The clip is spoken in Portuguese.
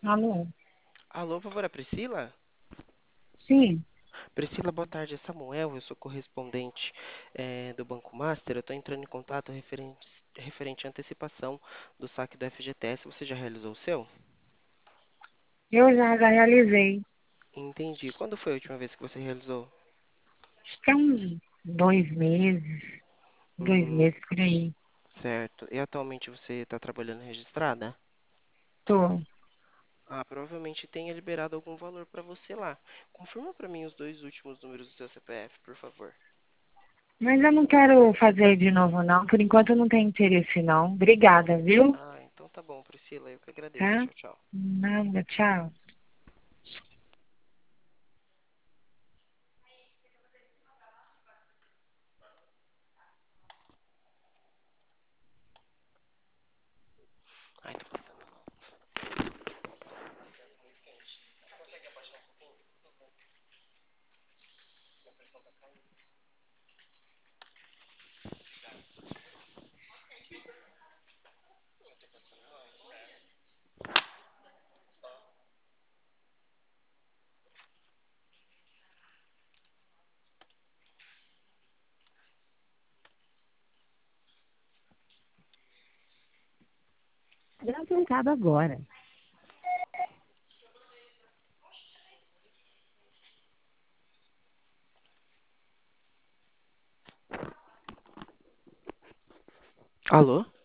Alô? Alô, por favor, é Priscila? Sim, Priscila, boa tarde, é Samuel, eu sou correspondente do Banco Master. Eu estou entrando em contato referente à antecipação do saque do FGTS. Você já realizou o seu? eu já realizei. Entendi. Quando foi a última vez que você realizou? Acho que é uns 2 meses, dois Hum, meses por aí. certo. E atualmente você está trabalhando registrada? Tô. Ah, provavelmente tenha liberado algum valor para você lá. Confirma para mim os dois últimos números do seu CPF, por favor. Mas eu não quero fazer de novo, não. Por enquanto eu não tenho interesse, não. Obrigada, viu? Ah, então tá bom, Priscila, eu que agradeço. Tá? Tchau, tchau. Nada, tchau. Ai, tô passando. Gravado agora. Alô?